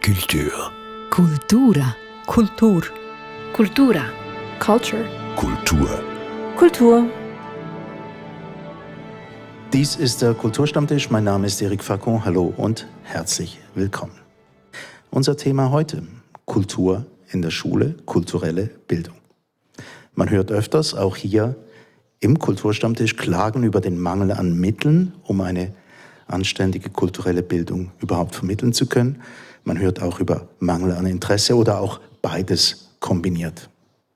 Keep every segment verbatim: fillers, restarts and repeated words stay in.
Culture. Cultura. Kultur. Cultura. Culture. Kultur. Kultur. Dies ist der Kulturstammtisch. Mein Name ist Eric Facon. Hallo und herzlich willkommen. Unser Thema heute: Kultur in der Schule, kulturelle Bildung. Man hört öfters, auch hier im Kulturstammtisch, Klagen über den Mangel an Mitteln, um eine anständige kulturelle Bildung überhaupt vermitteln zu können. Man hört auch über Mangel an Interesse oder auch beides kombiniert.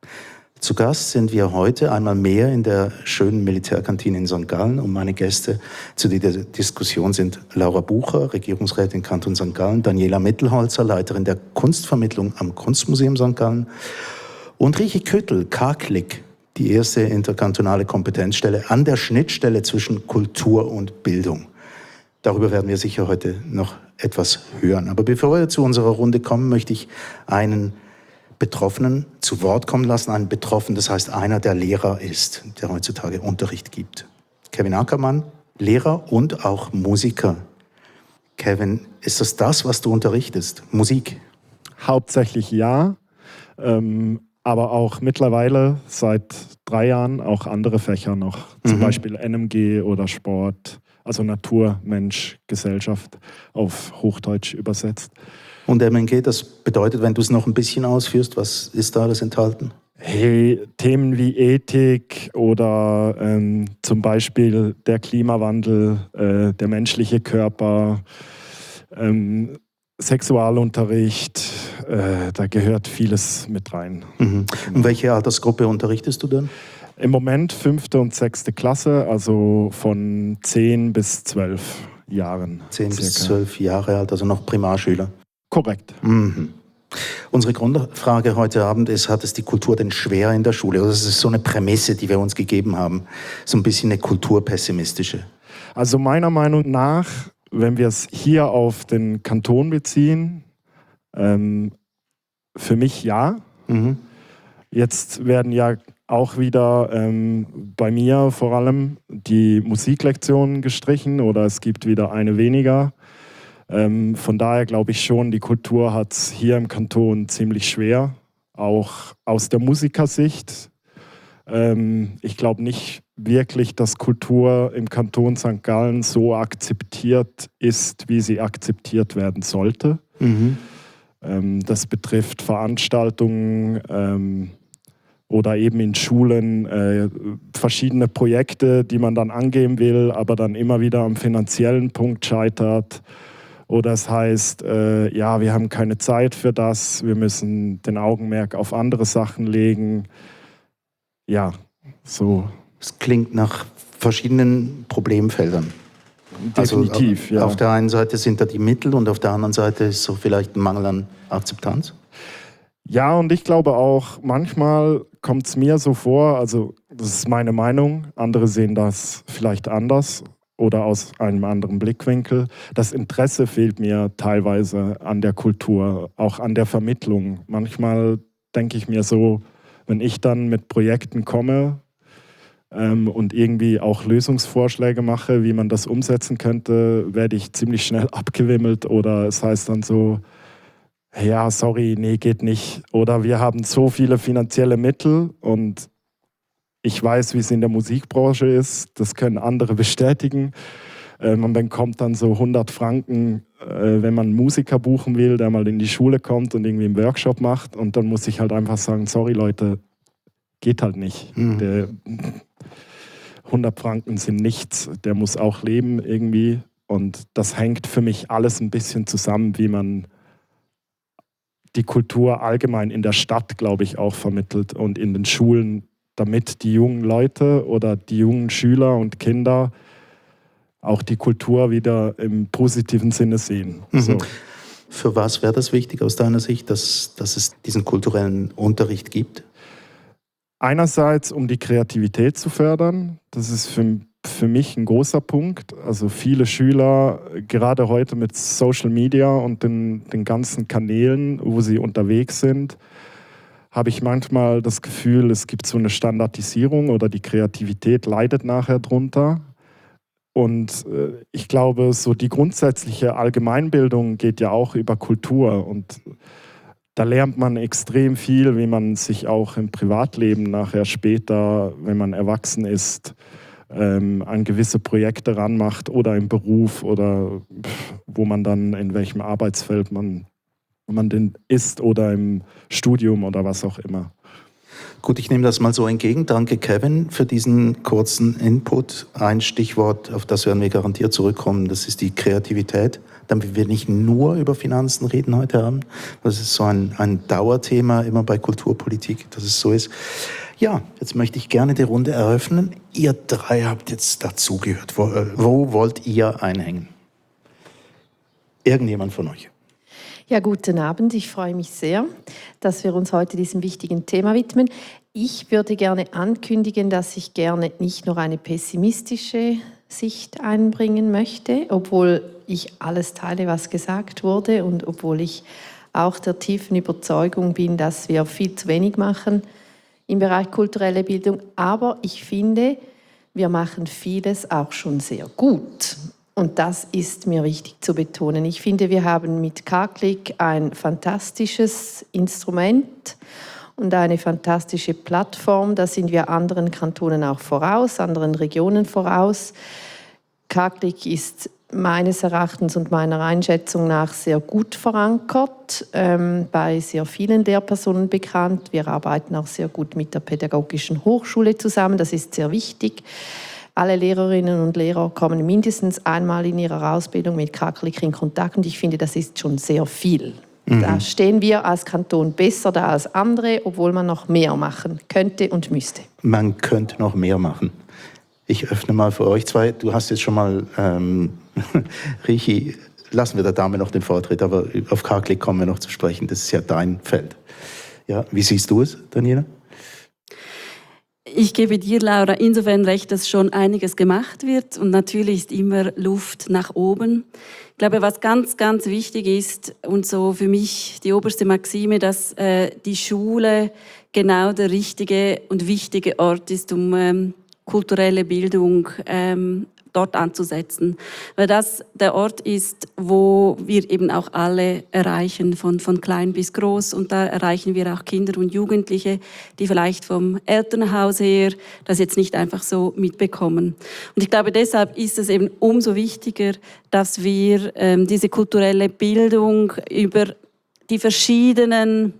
Zu Gast sind wir heute einmal mehr in der schönen Militärkantine in Sankt Gallen. Und meine Gäste zu dieser Diskussion sind Laura Bucher, Regierungsrätin Kanton Sankt Gallen, Daniela Mittelholzer, Leiterin der Kunstvermittlung am Kunstmuseum Sankt Gallen und Riechi Küttel, K-Klick, die erste interkantonale Kompetenzstelle an der Schnittstelle zwischen Kultur und Bildung. Darüber werden wir sicher heute noch etwas hören. Aber bevor wir zu unserer Runde kommen, möchte ich einen Betroffenen zu Wort kommen lassen. Einen Betroffenen, das heißt einer, der Lehrer ist, der heutzutage Unterricht gibt. Kevin Ackermann, Lehrer und auch Musiker. Kevin, ist das das, was du unterrichtest? Musik? Hauptsächlich ja, ähm, aber auch mittlerweile seit drei Jahren auch andere Fächer noch. Zum mhm. Beispiel N M G oder Sport. Also Natur, Mensch, Gesellschaft auf Hochdeutsch übersetzt. Und M N G, das bedeutet, wenn du es noch ein bisschen ausführst, was ist da alles enthalten? Hey, Themen wie Ethik oder ähm, zum Beispiel der Klimawandel, äh, der menschliche Körper, ähm, Sexualunterricht, äh, da gehört vieles mit rein. Mhm. Und welche Altersgruppe unterrichtest du dann? Im Moment fünfte und sechste Klasse, also von zehn bis zwölf Jahren. Zehn bis zwölf Jahre alt, also noch Primarschüler. Korrekt. Mhm. Unsere Grundfrage heute Abend ist: Hat es die Kultur denn schwer in der Schule? Das ist so eine Prämisse, die wir uns gegeben haben. So ein bisschen eine kulturpessimistische. Also meiner Meinung nach, wenn wir es hier auf den Kanton beziehen, ähm, für mich ja. Mhm. Jetzt werden ja auch wieder ähm, bei mir vor allem die Musiklektionen gestrichen oder es gibt wieder eine weniger. Ähm, von daher glaube ich schon, die Kultur hat es hier im Kanton ziemlich schwer, auch aus der Musikersicht. Ähm, ich glaube nicht wirklich, dass Kultur im Kanton Sankt Gallen so akzeptiert ist, wie sie akzeptiert werden sollte. Mhm. Ähm, das betrifft Veranstaltungen, ähm, oder eben in Schulen äh, verschiedene Projekte, die man dann angehen will, aber dann immer wieder am finanziellen Punkt scheitert. Oder es heißt, äh, ja, wir haben keine Zeit für das, wir müssen den Augenmerk auf andere Sachen legen. Ja, so. Es klingt nach verschiedenen Problemfeldern. Definitiv, also, ja. Auf der einen Seite sind da die Mittel und auf der anderen Seite ist so vielleicht ein Mangel an Akzeptanz. Ja, und ich glaube auch, manchmal kommt es mir so vor, also das ist meine Meinung, andere sehen das vielleicht anders oder aus einem anderen Blickwinkel. Das Interesse fehlt mir teilweise an der Kultur, auch an der Vermittlung. Manchmal denke ich mir so, wenn ich dann mit Projekten komme ähm, und irgendwie auch Lösungsvorschläge mache, wie man das umsetzen könnte, werde ich ziemlich schnell abgewimmelt oder es heißt dann so: Ja, sorry, nee, geht nicht. Oder wir haben so viele finanzielle Mittel und ich weiß, wie es in der Musikbranche ist. Das können andere bestätigen. Äh, man bekommt dann so hundert Franken, äh, wenn man einen Musiker buchen will, der mal in die Schule kommt und irgendwie einen Workshop macht. Und dann muss ich halt einfach sagen, sorry Leute, geht halt nicht. Mhm. Der, hundert Franken sind nichts. Der muss auch leben irgendwie. Und das hängt für mich alles ein bisschen zusammen, wie man die Kultur allgemein in der Stadt, glaube ich, auch vermittelt und in den Schulen, damit die jungen Leute oder die jungen Schüler und Kinder auch die Kultur wieder im positiven Sinne sehen. Mhm. So. Für was wäre das wichtig aus deiner Sicht, dass, dass es diesen kulturellen Unterricht gibt? Einerseits, um die Kreativität zu fördern. Das ist für Für mich ein großer Punkt. Also viele Schüler, gerade heute mit Social Media und den, den ganzen Kanälen, wo sie unterwegs sind, habe ich manchmal das Gefühl, es gibt so eine Standardisierung oder die Kreativität leidet nachher drunter. Und äh, ich glaube, so die grundsätzliche Allgemeinbildung geht ja auch über Kultur. Und da lernt man extrem viel, wie man sich auch im Privatleben nachher später, wenn man erwachsen ist, ähm, an gewisse Projekte ranmacht oder im Beruf oder wo man dann, in welchem Arbeitsfeld man, man denn ist oder im Studium oder was auch immer. Gut, ich nehme das mal so entgegen. Danke, Kevin, für diesen kurzen Input. Ein Stichwort, auf das werden wir garantiert zurückkommen, das ist die Kreativität. Damit wir nicht nur über Finanzen reden heute Abend. Das ist so ein, ein Dauerthema immer bei Kulturpolitik, dass es so ist. Ja, jetzt möchte ich gerne die Runde eröffnen. Ihr drei habt jetzt dazugehört. Wo, wo wollt ihr einhängen? Irgendjemand von euch? Ja, guten Abend. Ich freue mich sehr, dass wir uns heute diesem wichtigen Thema widmen. Ich würde gerne ankündigen, dass ich gerne nicht nur eine pessimistische Sicht einbringen möchte, obwohl ich alles teile, was gesagt wurde und obwohl ich auch der tiefen Überzeugung bin, dass wir viel zu wenig machen im Bereich kulturelle Bildung. Aber ich finde, wir machen vieles auch schon sehr gut. Und das ist mir wichtig zu betonen. Ich finde, wir haben mit K-Click ein fantastisches Instrument und eine fantastische Plattform. Da sind wir anderen Kantonen auch voraus, anderen Regionen voraus. K-Click ist meines Erachtens und meiner Einschätzung nach sehr gut verankert, ähm, bei sehr vielen Lehrpersonen bekannt. Wir arbeiten auch sehr gut mit der Pädagogischen Hochschule zusammen. Das ist sehr wichtig. Alle Lehrerinnen und Lehrer kommen mindestens einmal in ihrer Ausbildung mit K-Click in Kontakt und ich finde, das ist schon sehr viel. Mhm. Da stehen wir als Kanton besser da als andere, obwohl man noch mehr machen könnte und müsste. Man könnte noch mehr machen. Ich öffne mal für euch zwei. Du hast jetzt schon mal, ähm, Richi, lassen wir der Dame noch den Vortritt, aber auf K-Click kommen wir noch zu sprechen. Das ist ja dein Feld. Ja, wie siehst du es, Daniela? Ich gebe dir, Laura, insofern recht, dass schon einiges gemacht wird und natürlich ist immer Luft nach oben. Ich glaube, was ganz, ganz wichtig ist und so für mich die oberste Maxime, dass äh, die Schule genau der richtige und wichtige Ort ist, um ähm, kulturelle Bildung ähm, dort anzusetzen. Weil das der Ort ist, wo wir eben auch alle erreichen, von, von klein bis groß. Und da erreichen wir auch Kinder und Jugendliche, die vielleicht vom Elternhaus her das jetzt nicht einfach so mitbekommen. Und ich glaube, deshalb ist es eben umso wichtiger, dass wir ähm, diese kulturelle Bildung über die verschiedenen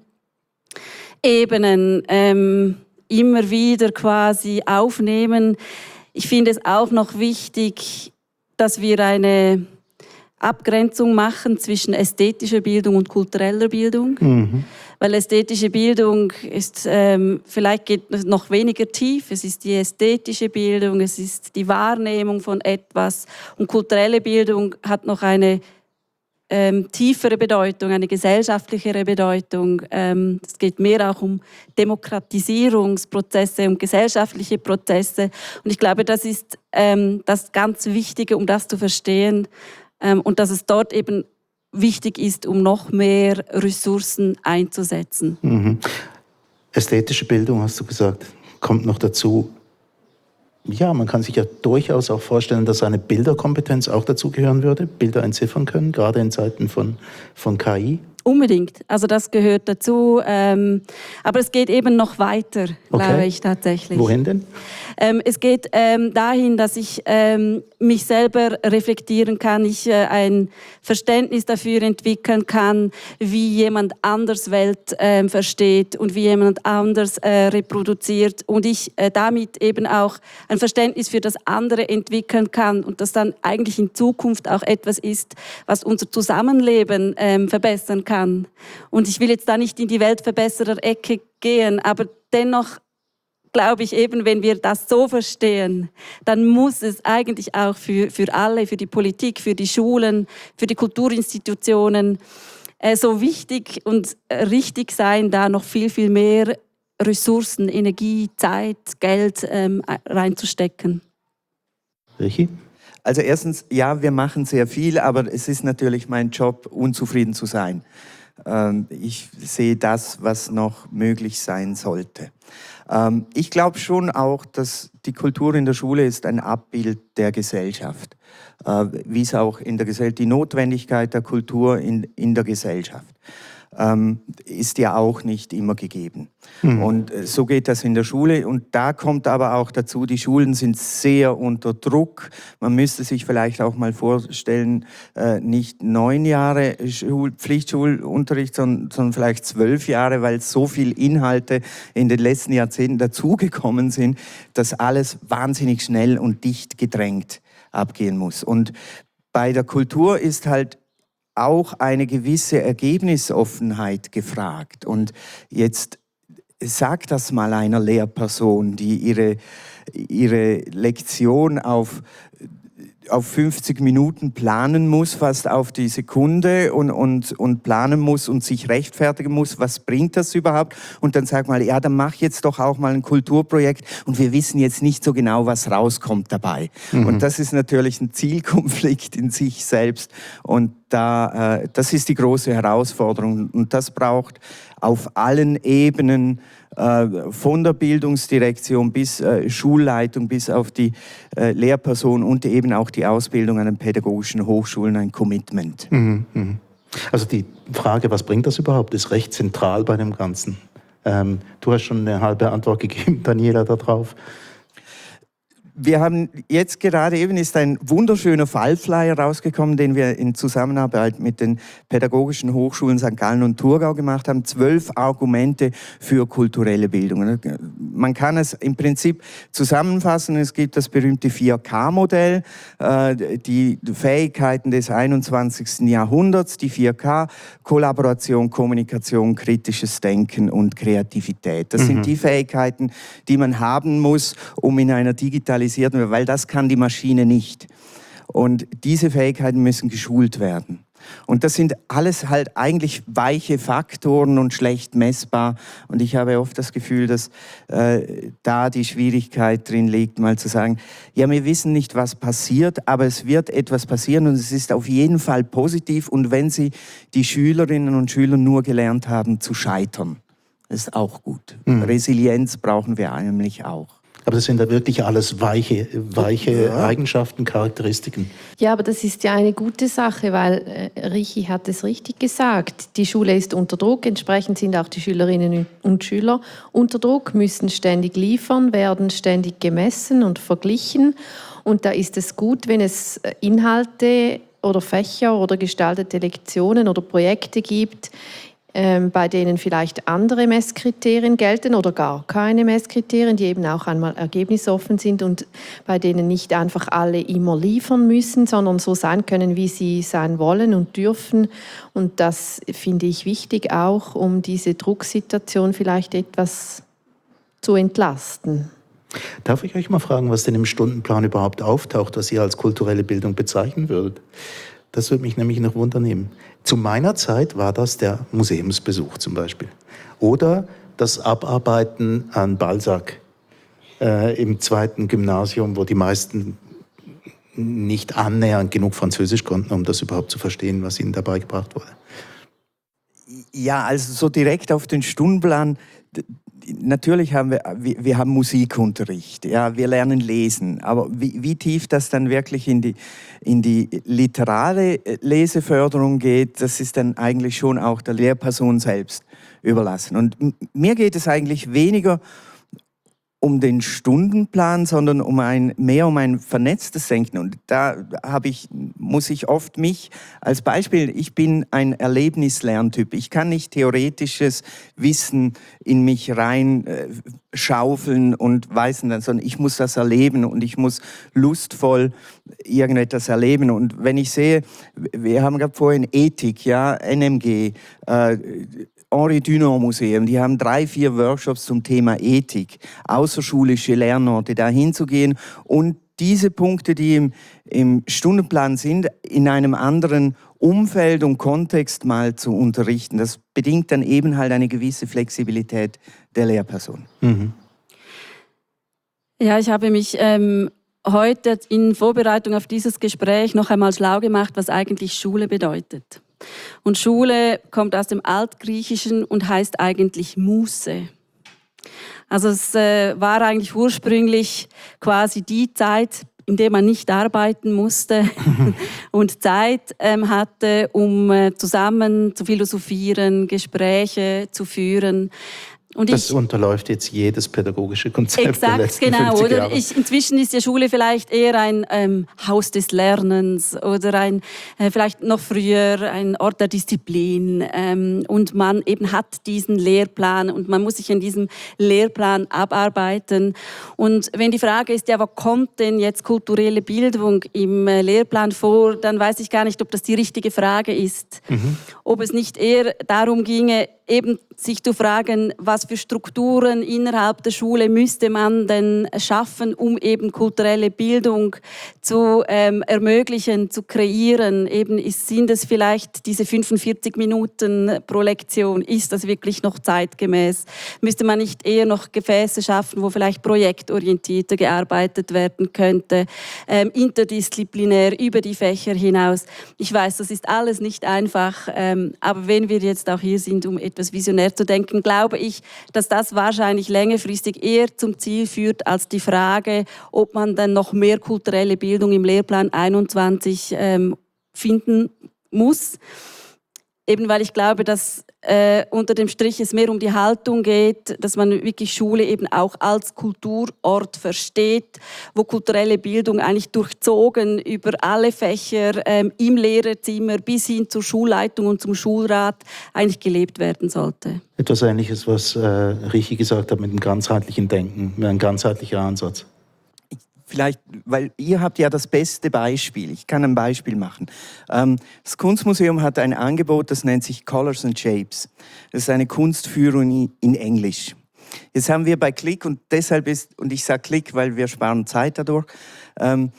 Ebenen ähm, immer wieder quasi aufnehmen. Ich finde es auch noch wichtig, dass wir eine Abgrenzung machen zwischen ästhetischer Bildung und kultureller Bildung. Mhm. Weil ästhetische Bildung ist, ähm, vielleicht geht noch weniger tief. Es ist die ästhetische Bildung, es ist die Wahrnehmung von etwas. Und kulturelle Bildung hat noch eine Ähm, tiefere Bedeutung, eine gesellschaftlichere Bedeutung. Ähm, es geht mehr auch um Demokratisierungsprozesse, um gesellschaftliche Prozesse. Und ich glaube, das ist ähm, das ganz Wichtige, um das zu verstehen. Ähm, und dass es dort eben wichtig ist, um noch mehr Ressourcen einzusetzen. Mhm. Ästhetische Bildung, hast du gesagt, kommt noch dazu. Ja, man kann sich ja durchaus auch vorstellen, dass eine Bilderkompetenz auch dazugehören würde, Bilder entziffern können, gerade in Zeiten von, von K I. Unbedingt, also das gehört dazu, ähm, aber es geht eben noch weiter, okay. glaube ich tatsächlich. Wohin denn? Ähm, es geht ähm, dahin, dass ich ähm, mich selber reflektieren kann, ich äh, ein Verständnis dafür entwickeln kann, wie jemand anders Welt äh, versteht und wie jemand anders äh, reproduziert und ich äh, damit eben auch ein Verständnis für das andere entwickeln kann und das dann eigentlich in Zukunft auch etwas ist, was unser Zusammenleben äh, verbessern kann. Kann. Und ich will jetzt da nicht in die Weltverbesserer-Ecke gehen, aber dennoch glaube ich eben, wenn wir das so verstehen, dann muss es eigentlich auch für, für alle, für die Politik, für die Schulen, für die Kulturinstitutionen äh, so wichtig und richtig sein, da noch viel, viel mehr Ressourcen, Energie, Zeit, Geld ähm, reinzustecken. Richi? Also erstens, ja, wir machen sehr viel, aber es ist natürlich mein Job, unzufrieden zu sein. Ähm, ich sehe das, was noch möglich sein sollte. Ähm, ich glaube schon auch, dass die Kultur in der Schule ist ein Abbild der Gesellschaft. Äh, wie es auch in der Gesellschaft, die Notwendigkeit der Kultur in, in der Gesellschaft ähm, ist ja auch nicht immer gegeben. Mhm. Und äh, so geht das in der Schule. Und da kommt aber auch dazu, die Schulen sind sehr unter Druck. Man müsste sich vielleicht auch mal vorstellen, äh, nicht neun Jahre Schul- Pflichtschulunterricht, sondern, sondern vielleicht zwölf Jahre, weil so viel Inhalte in den letzten Jahrzehnten dazugekommen sind, dass alles wahnsinnig schnell und dicht gedrängt abgehen muss. Und bei der Kultur ist halt auch eine gewisse Ergebnisoffenheit gefragt. Und jetzt sag das mal einer Lehrperson, die ihre, ihre Lektion auf, auf fünfzig Minuten planen muss, fast auf die Sekunde und, und, und planen muss und sich rechtfertigen muss, was bringt das überhaupt? Und dann sag mal, ja, dann mach jetzt doch auch mal ein Kulturprojekt und wir wissen jetzt nicht so genau, was rauskommt dabei. Mhm. Und das ist natürlich ein Zielkonflikt in sich selbst und da, äh, das ist die große Herausforderung und das braucht auf allen Ebenen, äh, von der Bildungsdirektion bis äh, Schulleitung, bis auf die äh, Lehrperson und eben auch die Ausbildung an den pädagogischen Hochschulen ein Commitment. Mhm, mh. Also die Frage, was bringt das überhaupt, ist recht zentral bei dem Ganzen. Ähm, du hast schon eine halbe Antwort gegeben, Daniela, darauf. Wir haben jetzt gerade eben ist ein wunderschöner Fallflyer rausgekommen, den wir in Zusammenarbeit mit den pädagogischen Hochschulen Sankt Gallen und Thurgau gemacht haben. Zwölf Argumente für kulturelle Bildung. Man kann es im Prinzip zusammenfassen. Es gibt das berühmte vier K Modell, die Fähigkeiten des einundzwanzigsten Jahrhunderts, die vier K, Kollaboration, Kommunikation, kritisches Denken und Kreativität. Das mhm. sind die Fähigkeiten, die man haben muss, um in einer Digitalisierung, weil das kann die Maschine nicht. Und diese Fähigkeiten müssen geschult werden. Und das sind alles halt eigentlich weiche Faktoren und schlecht messbar. Und ich habe oft das Gefühl, dass äh, da die Schwierigkeit drin liegt, mal zu sagen, ja, wir wissen nicht, was passiert, aber es wird etwas passieren und es ist auf jeden Fall positiv. Und wenn Sie die Schülerinnen und Schüler nur gelernt haben, zu scheitern, ist auch gut. Mhm. Resilienz brauchen wir nämlich auch. Aber das sind da wirklich alles weiche, weiche ja. Eigenschaften, Charakteristiken. Ja, aber das ist ja eine gute Sache, weil äh, Richi hat es richtig gesagt. Die Schule ist unter Druck, entsprechend sind auch die Schülerinnen und Schüler unter Druck, müssen ständig liefern, werden ständig gemessen und verglichen. Und da ist es gut, wenn es Inhalte oder Fächer oder gestaltete Lektionen oder Projekte gibt, Ähm, bei denen vielleicht andere Messkriterien gelten oder gar keine Messkriterien, die eben auch einmal ergebnisoffen sind und bei denen nicht einfach alle immer liefern müssen, sondern so sein können, wie sie sein wollen und dürfen. Und das finde ich wichtig auch, um diese Drucksituation vielleicht etwas zu entlasten. Darf ich euch mal fragen, was denn im Stundenplan überhaupt auftaucht, was ihr als kulturelle Bildung bezeichnen würdet? Das würde mich nämlich noch wundernehmen. Zu meiner Zeit war das der Museumsbesuch zum Beispiel. Oder das Abarbeiten an Balzac äh, im zweiten Gymnasium, wo die meisten nicht annähernd genug Französisch konnten, um das überhaupt zu verstehen, was ihnen dabei gebracht wurde. Ja, also so direkt auf den Stundenplan. Natürlich haben wir, wir, wir haben Musikunterricht, ja, wir lernen lesen, aber wie, wie tief das dann wirklich in die, in die literare Leseförderung geht, das ist dann eigentlich schon auch der Lehrperson selbst überlassen. Und mir geht es eigentlich weniger um den Stundenplan, sondern um ein, mehr um ein vernetztes Denken. Und da habe ich, muss ich oft mich als Beispiel, ich bin ein Erlebnislerntyp. Ich kann nicht theoretisches Wissen in mich rein äh, schaufeln und weiß dann, sondern ich muss das erleben und ich muss lustvoll irgendetwas erleben. Und wenn ich sehe, wir haben gerade vorhin Ethik, ja, N M G, äh, Henri Dunant Museum, die haben drei, vier Workshops zum Thema Ethik, außerschulische Lernorte, da hinzugehen und diese Punkte, die im, im Stundenplan sind, in einem anderen Umfeld und Kontext mal zu unterrichten. Das bedingt dann eben halt eine gewisse Flexibilität der Lehrperson. Mhm. Ja, ich habe mich ähm, heute in Vorbereitung auf dieses Gespräch noch einmal schlau gemacht, was eigentlich Schule bedeutet. Und Schule kommt aus dem Altgriechischen und heißt eigentlich Muße. Also es äh, war eigentlich ursprünglich quasi die Zeit, in der man nicht arbeiten musste und Zeit ähm, hatte, um äh, zusammen zu philosophieren, Gespräche zu führen. Und das ich, unterläuft jetzt jedes pädagogische Konzept exakt, der letzten genau, fünfzig oder? Jahre. Ich, inzwischen ist die Schule vielleicht eher ein ähm, Haus des Lernens oder ein, äh, vielleicht noch früher ein Ort der Disziplin. Ähm, und man eben hat diesen Lehrplan und man muss sich in diesem Lehrplan abarbeiten. Und wenn die Frage ist, ja, wo kommt denn jetzt kulturelle Bildung im äh, Lehrplan vor, dann weiß ich gar nicht, ob das die richtige Frage ist. Mhm. Ob es nicht eher darum ginge, eben sich zu fragen, was für Strukturen innerhalb der Schule müsste man denn schaffen, um eben kulturelle Bildung zu ähm, ermöglichen, zu kreieren. Eben ist, sind es vielleicht diese fünfundvierzig Minuten pro Lektion? Ist das wirklich noch zeitgemäß? Müsste man nicht eher noch Gefäße schaffen, wo vielleicht projektorientierter gearbeitet werden könnte, ähm, interdisziplinär über die Fächer hinaus? Ich weiß, das ist alles nicht einfach, ähm, aber wenn wir jetzt auch hier sind, um etwas visionär zu denken, glaube ich, dass das wahrscheinlich längerfristig eher zum Ziel führt, als die Frage, ob man dann noch mehr kulturelle Bildung im Lehrplan einundzwanzig ähm, finden muss. Eben weil ich glaube, dass äh, unter dem Strich es mehr um die Haltung geht, dass man wirklich Schule eben auch als Kulturort versteht, wo kulturelle Bildung eigentlich durchzogen über alle Fächer ähm, im Lehrerzimmer bis hin zur Schulleitung und zum Schulrat eigentlich gelebt werden sollte. Etwas Ähnliches, was äh, Richi gesagt hat mit dem ganzheitlichen Denken, mit einem ganzheitlichen Ansatz. Vielleicht, weil ihr habt ja das beste Beispiel. Ich kann ein Beispiel machen. Ähm, das Kunstmuseum hat ein Angebot, das nennt sich Colors and Shapes. Das ist eine Kunstführung in Englisch. Jetzt haben wir bei Click, und deshalb ist, und ich sage Click, weil wir sparen Zeit dadurch, ähm,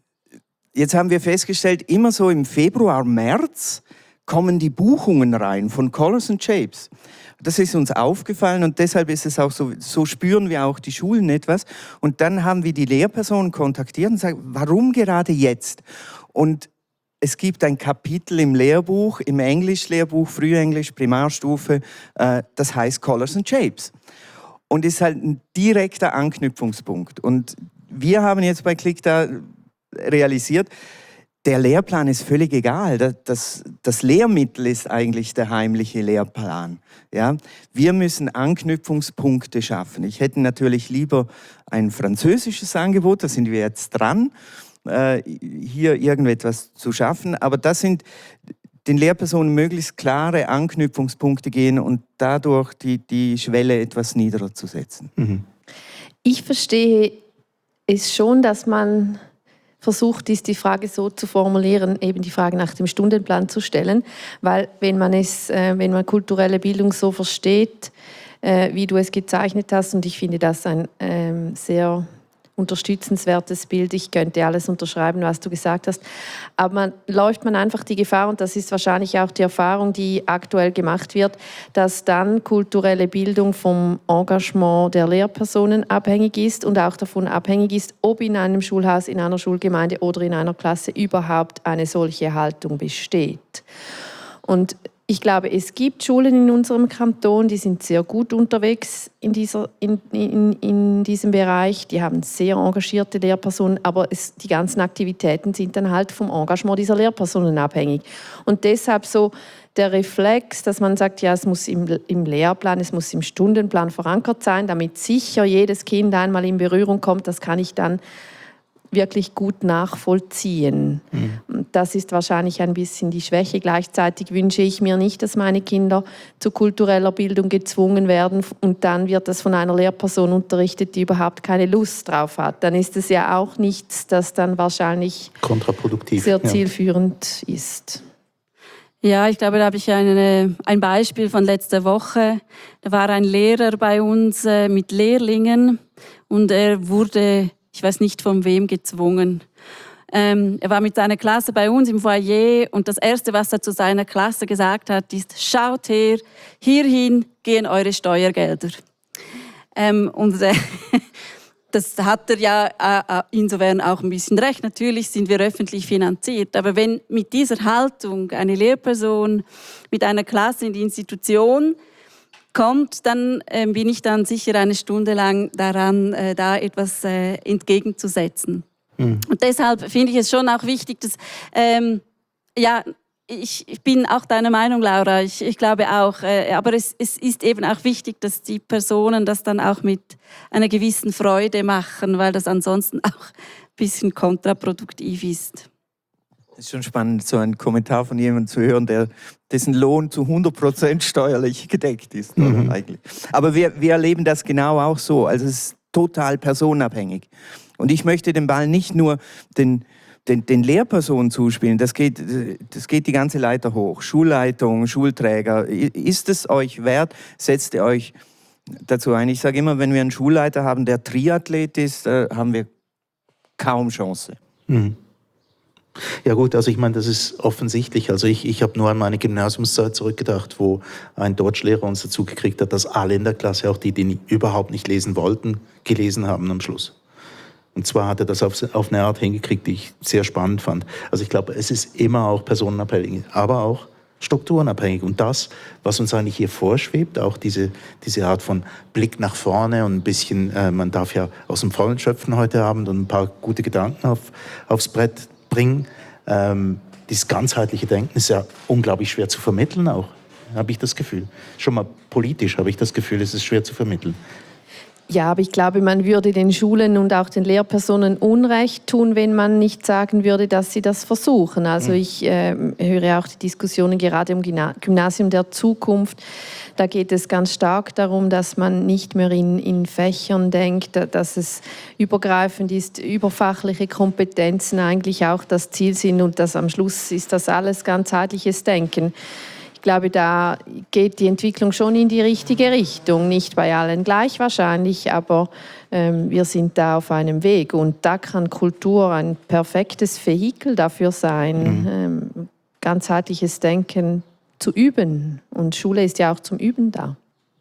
jetzt haben wir festgestellt, immer so im Februar, März kommen die Buchungen rein von Colors and Shapes. Das ist uns aufgefallen und deshalb ist es auch so, so spüren wir auch die Schulen etwas. Und dann haben wir die Lehrpersonen kontaktiert und sagen, warum gerade jetzt? Und es gibt ein Kapitel im Lehrbuch, im Englischlehrbuch, Frühenglisch, Primarstufe, äh, das heißt Colors and Shapes. Und ist halt ein direkter Anknüpfungspunkt. Und wir haben jetzt bei Click da realisiert, der Lehrplan ist völlig egal. Das, das, das Lehrmittel ist eigentlich der heimliche Lehrplan. Ja? Wir müssen Anknüpfungspunkte schaffen. Ich hätte natürlich lieber ein französisches Angebot, da sind wir jetzt dran, äh, hier irgendetwas zu schaffen. Aber das sind den Lehrpersonen möglichst klare Anknüpfungspunkte gehen und dadurch die, die Schwelle etwas niedriger zu setzen. Mhm. Ich verstehe es schon, dass man versucht ist, die Frage so zu formulieren, eben die Frage nach dem Stundenplan zu stellen, weil wenn man es, äh, wenn man kulturelle Bildung so versteht, äh, wie du es gezeichnet hast, und ich finde das ein ähm, sehr unterstützenswertes Bild. Ich könnte alles unterschreiben, was du gesagt hast. Aber man, läuft man einfach die Gefahr, und das ist wahrscheinlich auch die Erfahrung, die aktuell gemacht wird, dass dann kulturelle Bildung vom Engagement der Lehrpersonen abhängig ist und auch davon abhängig ist, ob in einem Schulhaus, in einer Schulgemeinde oder in einer Klasse überhaupt eine solche Haltung besteht. Und ich glaube, es gibt Schulen in unserem Kanton, die sind sehr gut unterwegs in, dieser, in, in, in diesem Bereich. Die haben sehr engagierte Lehrpersonen, aber es, die ganzen Aktivitäten sind dann halt vom Engagement dieser Lehrpersonen abhängig. Und deshalb so der Reflex, dass man sagt, ja, es muss im, im Lehrplan, es muss im Stundenplan verankert sein, damit sicher jedes Kind einmal in Berührung kommt, das kann ich dann wirklich gut nachvollziehen. Mhm. Das ist wahrscheinlich ein bisschen die Schwäche. Gleichzeitig wünsche ich mir nicht, dass meine Kinder zu kultureller Bildung gezwungen werden und dann wird das von einer Lehrperson unterrichtet, die überhaupt keine Lust drauf hat. Dann ist es ja auch nichts, das dann wahrscheinlich kontraproduktiv, sehr zielführend ja. ist. Ja, ich glaube, da habe ich eine, ein Beispiel von letzter Woche. Da war ein Lehrer bei uns äh, mit Lehrlingen und er wurde, ich weiß nicht von wem, gezwungen. Ähm, er war mit seiner Klasse bei uns im Foyer und das Erste, was er zu seiner Klasse gesagt hat, ist: Schaut her, hierhin gehen eure Steuergelder. Ähm, und, äh, das hat er ja äh, insofern auch ein bisschen recht. Natürlich sind wir öffentlich finanziert, aber wenn mit dieser Haltung eine Lehrperson mit einer Klasse in die Institution kommt, dann äh, bin ich dann sicher eine Stunde lang daran, äh, da etwas äh, entgegenzusetzen. Mhm. Und deshalb finde ich es schon auch wichtig, dass ähm, ja, ich, ich bin auch deiner Meinung, Laura. Ich, ich glaube auch, äh, aber es, es ist eben auch wichtig, dass die Personen das dann auch mit einer gewissen Freude machen, weil das ansonsten auch ein bisschen kontraproduktiv ist. Es ist schon spannend, so einen Kommentar von jemandem zu hören, der, dessen Lohn zu hundert Prozent steuerlich gedeckt ist. Mhm. Oder, eigentlich. Aber wir, wir erleben das genau auch so. Also es ist total personenabhängig. Und ich möchte den Ball nicht nur den Den, den Lehrpersonen zuspielen, das geht, das geht die ganze Leiter hoch. Schulleitung, Schulträger. Ist es euch wert? Setzt ihr euch dazu ein? Ich sage immer, wenn wir einen Schulleiter haben, der Triathlet ist, äh, haben wir kaum Chance. Mhm. Ja gut, also ich meine, das ist offensichtlich. Also ich, ich habe nur an meine Gymnasiumszeit zurückgedacht, wo ein Deutschlehrer uns dazu gekriegt hat, dass alle in der Klasse, auch die, die nie, überhaupt nicht lesen wollten, gelesen haben am Schluss. Und zwar hat er das auf, auf eine Art hingekriegt, die ich sehr spannend fand. Also ich glaube, es ist immer auch personenabhängig, aber auch strukturenabhängig. Und das, was uns eigentlich hier vorschwebt, auch diese, diese Art von Blick nach vorne und ein bisschen, äh, man darf ja aus dem Vollen schöpfen heute Abend und ein paar gute Gedanken auf, aufs Brett bringen. Ähm, dieses ganzheitliche Denken ist ja unglaublich schwer zu vermitteln auch, habe ich das Gefühl. Schon mal politisch habe ich das Gefühl, es ist schwer zu vermitteln. Ja, aber ich glaube, man würde den Schulen und auch den Lehrpersonen Unrecht tun, wenn man nicht sagen würde, dass sie das versuchen. Also ich äh, höre auch die Diskussionen gerade im Gymnasium der Zukunft. Da geht es ganz stark darum, dass man nicht mehr in, in Fächern denkt, dass es übergreifend ist, überfachliche Kompetenzen eigentlich auch das Ziel sind und dass am Schluss ist das alles ganzheitliches Denken. Ich glaube, da geht die Entwicklung schon in die richtige Richtung. Nicht bei allen gleich wahrscheinlich, aber ähm, wir sind da auf einem Weg. Und da kann Kultur ein perfektes Vehikel dafür sein, mhm. ähm, ganzheitliches Denken zu üben. Und Schule ist ja auch zum Üben da.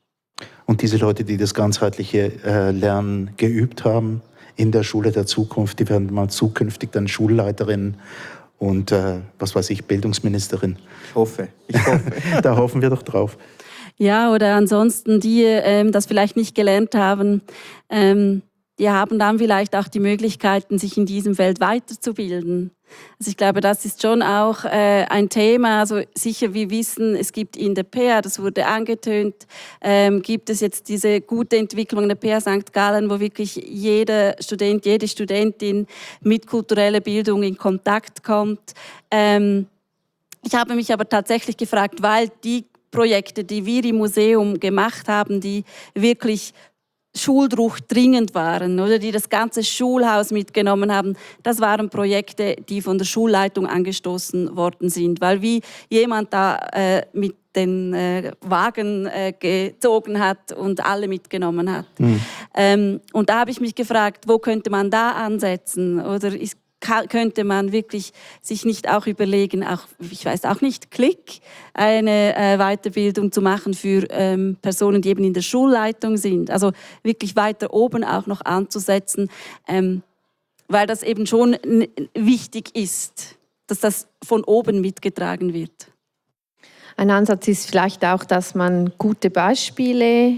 Und diese Leute, die das ganzheitliche äh, Lernen geübt haben in der Schule der Zukunft, die werden mal zukünftig dann Schulleiterinnen und äh, was weiß ich, Bildungsministerin. Ich hoffe, ich hoffe. Da hoffen wir doch drauf. Ja, oder ansonsten die, ähm, das vielleicht nicht gelernt haben, ähm, die haben dann vielleicht auch die Möglichkeiten, sich in diesem Feld weiterzubilden. Also ich glaube, das ist schon auch äh, ein Thema. Also sicher, wir wissen, es gibt in der P A, das wurde angetönt, ähm, gibt es jetzt diese gute Entwicklung in der P A Sankt Gallen, wo wirklich jeder Student, jede Studentin mit kultureller Bildung in Kontakt kommt. Ähm, ich habe mich aber tatsächlich gefragt, weil die Projekte, die wir im Museum gemacht haben, die wirklich schuldruchdringend waren oder die das ganze Schulhaus mitgenommen haben, das waren Projekte, die von der Schulleitung angestoßen worden sind, weil wie jemand da äh, mit den äh, Wagen äh, gezogen hat und alle mitgenommen hat. Mhm. Ähm, und da habe ich mich gefragt, wo könnte man da ansetzen oder ist könnte man wirklich sich nicht auch überlegen, auch, ich weiß auch nicht, Klick, eine äh, Weiterbildung zu machen für ähm, Personen, die eben in der Schulleitung sind. Also wirklich weiter oben auch noch anzusetzen, ähm, weil das eben schon n- wichtig ist, dass das von oben mitgetragen wird. Ein Ansatz ist vielleicht auch, dass man gute Beispiele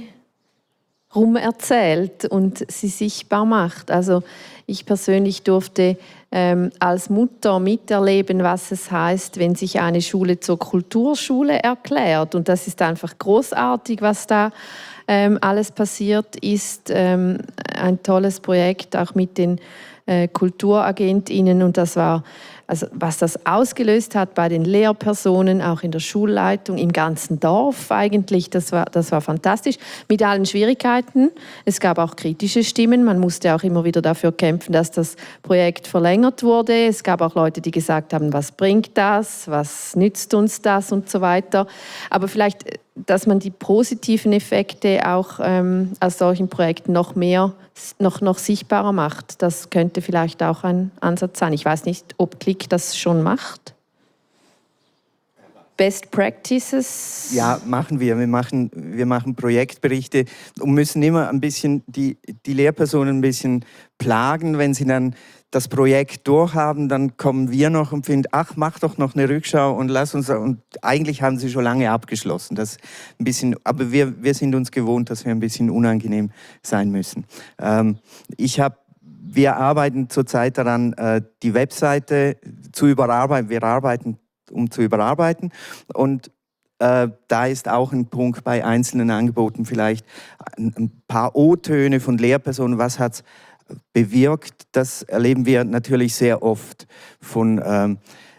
rum erzählt und sie sichtbar macht. Also ich persönlich durfte ähm, als Mutter miterleben, was es heißt, wenn sich eine Schule zur Kulturschule erklärt. Und das ist einfach großartig, was da ähm, alles passiert ist. Ähm, ein tolles Projekt, auch mit den äh, KulturagentInnen. Und das war, also was das ausgelöst hat bei den Lehrpersonen, auch in der Schulleitung, im ganzen Dorf eigentlich, das war, das war fantastisch. Mit allen Schwierigkeiten. Es gab auch kritische Stimmen. Man musste auch immer wieder dafür kämpfen, dass das Projekt verlängert wurde. Es gab auch Leute, die gesagt haben, was bringt das, was nützt uns das und so weiter. Aber vielleicht, dass man die positiven Effekte auch ähm, aus solchen Projekten noch mehr, noch, noch sichtbarer macht. Das könnte vielleicht auch ein Ansatz sein. Ich weiß nicht, ob Klick das schon macht. Best Practices? Ja, machen wir. Wir machen, wir machen Projektberichte und müssen immer ein bisschen die, die Lehrpersonen ein bisschen plagen, wenn sie dann das Projekt durchhaben, dann kommen wir noch und finden, ach, mach doch noch eine Rückschau und lass uns, und eigentlich haben sie schon lange abgeschlossen. Das ein bisschen, aber wir, wir sind uns gewohnt, dass wir ein bisschen unangenehm sein müssen. Ähm, ich habe Wir arbeiten zurzeit daran, die Webseite zu überarbeiten. Wir arbeiten, um zu überarbeiten. Und äh, da ist auch ein Punkt bei einzelnen Angeboten vielleicht ein, ein paar O-Töne von Lehrpersonen. Was hat es bewirkt? Das erleben wir natürlich sehr oft von ähm,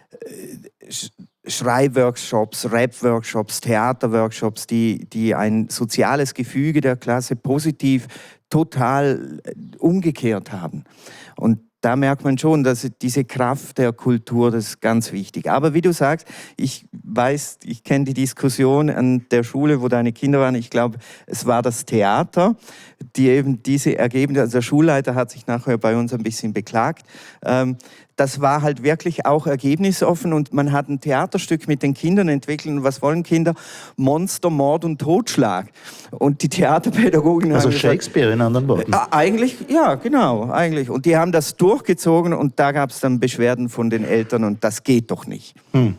Schreibworkshops, Rap-Workshops, Theaterworkshops, die, die ein soziales Gefüge der Klasse positiv total umgekehrt haben. Und da merkt man schon, dass diese Kraft der Kultur, das ist ganz wichtig. Aber wie du sagst, ich weiß, ich kenne die Diskussion an der Schule, wo deine Kinder waren. Ich glaube, es war das Theater, die eben diese Ergebnisse, also der Schulleiter hat sich nachher bei uns ein bisschen beklagt. Ähm, das war halt wirklich auch ergebnisoffen und man hat ein Theaterstück mit den Kindern entwickelt. Und was wollen Kinder? Monster, Mord und Totschlag. Und die Theaterpädagogen also haben Shakespeare gesagt, in anderen Worten. Äh, eigentlich, ja, genau, eigentlich. Und die haben das durchgezogen und da gab es dann Beschwerden von den Eltern und das geht doch nicht. Hm.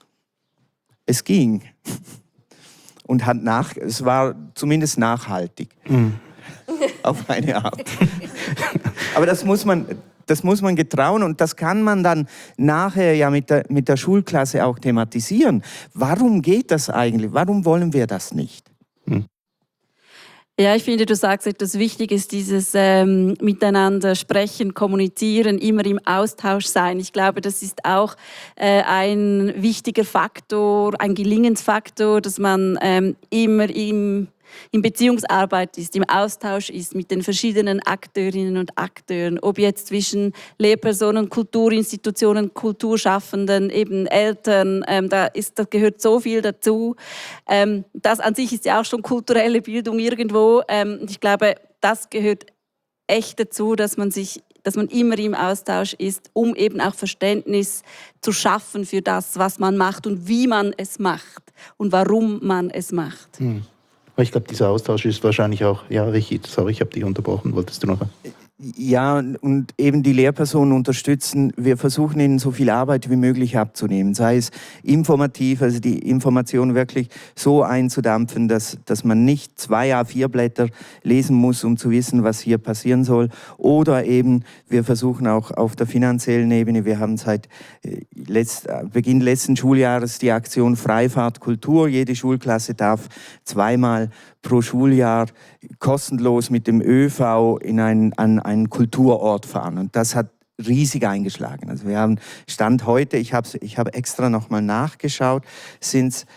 Es ging. Und hat nach, es war zumindest nachhaltig. Hm. Auf eine Art. Aber das muss man... Das muss man getrauen und das kann man dann nachher ja mit der, mit der Schulklasse auch thematisieren. Warum geht das eigentlich? Warum wollen wir das nicht? Hm. Ja, ich finde, du sagst etwas Wichtiges, dieses ähm, Miteinander sprechen, kommunizieren, immer im Austausch sein. Ich glaube, das ist auch äh, ein wichtiger Faktor, ein Gelingensfaktor, dass man ähm, immer im in Beziehungsarbeit ist, im Austausch ist mit den verschiedenen Akteurinnen und Akteuren, ob jetzt zwischen Lehrpersonen, Kulturinstitutionen, Kulturschaffenden, eben Eltern, ähm, da, ist, da gehört so viel dazu. Ähm, das an sich ist ja auch schon kulturelle Bildung irgendwo. Ähm, ich glaube, das gehört echt dazu, dass man sich dass man immer im Austausch ist, um eben auch Verständnis zu schaffen für das, was man macht und wie man es macht und warum man es macht. Hm. Ich glaube, dieser Austausch ist wahrscheinlich auch, ja, Richard, sorry, ich habe dich unterbrochen, wolltest du noch? Ja, und eben die Lehrpersonen unterstützen. Wir versuchen ihnen so viel Arbeit wie möglich abzunehmen, sei es informativ, also die Information wirklich so einzudampfen, dass, dass man nicht zwei A vier Blätter lesen muss, um zu wissen, was hier passieren soll. Oder eben, wir versuchen auch auf der finanziellen Ebene, wir haben seit letzt, Beginn letzten Schuljahres die Aktion Freifahrt Kultur. Jede Schulklasse darf zweimal pro Schuljahr kostenlos mit dem ÖV in einen, an einen Kulturort fahren. Und das hat riesig eingeschlagen. Also wir haben Stand heute, ich habe ich hab extra nochmal nachgeschaut, sind es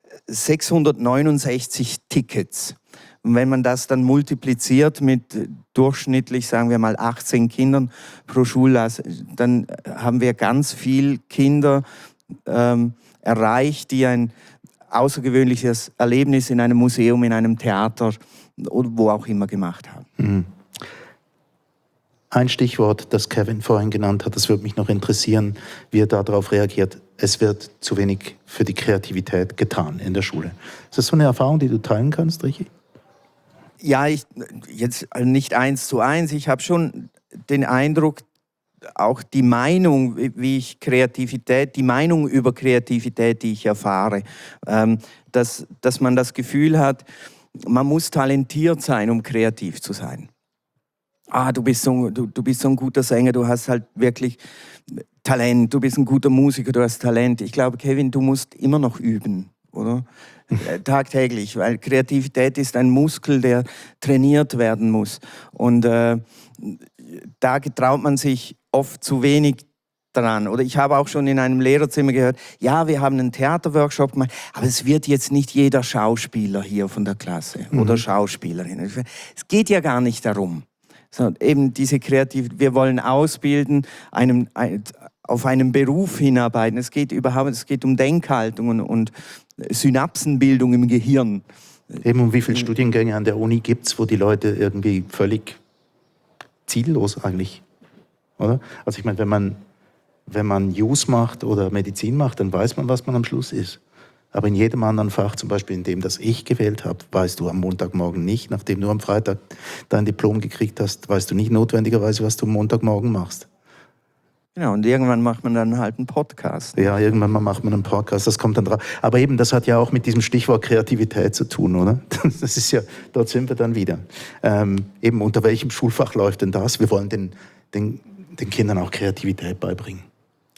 sechshundertneunundsechzig Tickets. Und wenn man das dann multipliziert mit durchschnittlich, sagen wir mal, achtzehn Kindern pro Schulklasse, dann haben wir ganz viele Kinder ähm, erreicht, die ein außergewöhnliches Erlebnis in einem Museum, in einem Theater oder wo auch immer gemacht haben. Mhm. Ein Stichwort, das Kevin vorhin genannt hat, das würde mich noch interessieren, wie er darauf reagiert. Es wird zu wenig für die Kreativität getan in der Schule. Ist das so eine Erfahrung, die du teilen kannst, Richi? Ja, ich, jetzt nicht eins zu eins. Ich habe schon den Eindruck, auch die Meinung, wie ich Kreativität, die Meinung über Kreativität, die ich erfahre, ähm, dass, dass man das Gefühl hat, man muss talentiert sein, um kreativ zu sein. Ah, du bist so, du, du bist so ein guter Sänger, du hast halt wirklich Talent, du bist ein guter Musiker, du hast Talent. Ich glaube, Kevin, du musst immer noch üben, oder? Tagtäglich, weil Kreativität ist ein Muskel, der trainiert werden muss. Und äh, da getraut man sich oft zu wenig dran. Oder ich habe auch schon in einem Lehrerzimmer gehört, ja, wir haben einen Theaterworkshop gemacht, aber es wird jetzt nicht jeder Schauspieler hier von der Klasse mhm. oder Schauspielerin. Es geht ja gar nicht darum. Sondern eben diese Kreativität, wir wollen ausbilden, einem, auf einen Beruf hinarbeiten. Es geht überhaupt, es geht um Denkhaltungen und Synapsenbildung im Gehirn. Eben, um wie viele Studiengänge an der Uni gibt es, wo die Leute irgendwie völlig ziellos eigentlich, oder? Also ich meine, wenn man, wenn man Jus macht oder Medizin macht, dann weiß man, was man am Schluss ist. Aber in jedem anderen Fach, zum Beispiel in dem, das ich gewählt habe, weißt du am Montagmorgen nicht, nachdem du am Freitag dein Diplom gekriegt hast, weißt du nicht notwendigerweise, was du am Montagmorgen machst. Genau, und irgendwann macht man dann halt einen Podcast. Ja, irgendwann mal macht man einen Podcast, das kommt dann drauf. Aber eben, das hat ja auch mit diesem Stichwort Kreativität zu tun, oder? Das ist ja, dort sind wir dann wieder. Ähm, eben, unter welchem Schulfach läuft denn das? Wir wollen den, den, den Kindern auch Kreativität beibringen.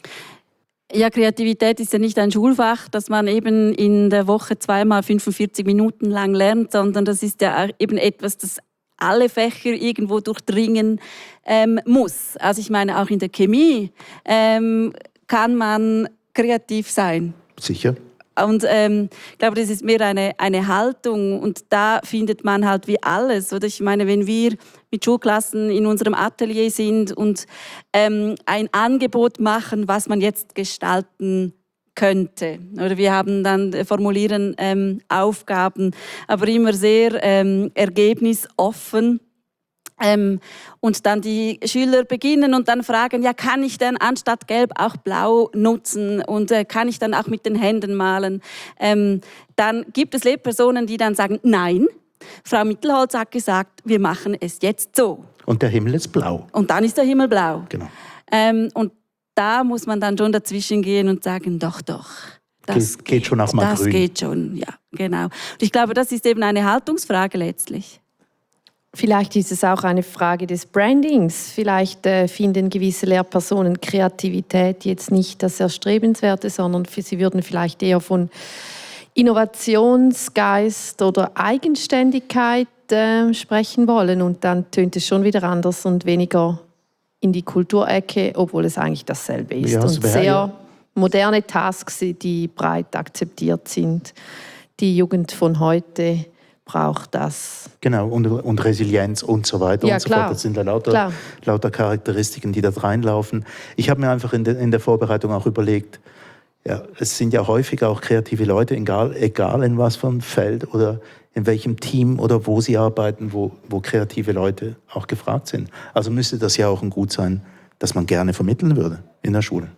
Ja, Kreativität ist ja nicht ein Schulfach, das man eben in der Woche zweimal fünfundvierzig Minuten lang lernt, sondern das ist ja eben etwas, das alle Fächer irgendwo durchdringen ähm, muss. Also ich meine, auch in der Chemie ähm, kann man kreativ sein. Sicher. Und ähm, ich glaube, das ist mehr eine, eine Haltung und da findet man halt wie alles. Oder ich meine, wenn wir mit Schulklassen in unserem Atelier sind und ähm, ein Angebot machen, was man jetzt gestalten könnte. Oder wir haben dann äh, formulieren ähm, Aufgaben, aber immer sehr ähm, ergebnisoffen. Ähm, und dann die Schüler beginnen und dann fragen, ja, kann ich denn anstatt Gelb auch Blau nutzen und äh, kann ich dann auch mit den Händen malen? Ähm, dann gibt es Lehrpersonen, die dann sagen, nein, Frau Mittelholz hat gesagt, wir machen es jetzt so. Und der Himmel ist blau. Und dann ist der Himmel blau. Genau. Ähm, und da muss man dann schon dazwischen gehen und sagen, doch, doch. Das Ge- geht schon auch mal das grün. Das geht schon, ja, genau. Und ich glaube, das ist eben eine Haltungsfrage letztlich. Vielleicht ist es auch eine Frage des Brandings. Vielleicht äh, finden gewisse Lehrpersonen Kreativität jetzt nicht das Erstrebenswerte, sondern für, sie würden vielleicht eher von Innovationsgeist oder Eigenständigkeit äh, sprechen wollen. Und dann tönt es schon wieder anders und weniger in die Kulturecke, obwohl es eigentlich dasselbe ist. Ja, und wäre, sehr ja. moderne Tasks, die breit akzeptiert sind. Die Jugend von heute braucht das. Genau, und, und Resilienz und so weiter Ja, und so klar. fort. Das sind ja lauter, Klar. lauter Charakteristiken, die da reinlaufen. Ich habe mir einfach in, de, in der Vorbereitung auch überlegt, ja, es sind ja häufig auch kreative Leute, egal, egal in was für einem Feld oder in welchem Team oder wo sie arbeiten, wo, wo kreative Leute auch gefragt sind. Also müsste das ja auch ein Gut sein, das man gerne vermitteln würde in der Schule.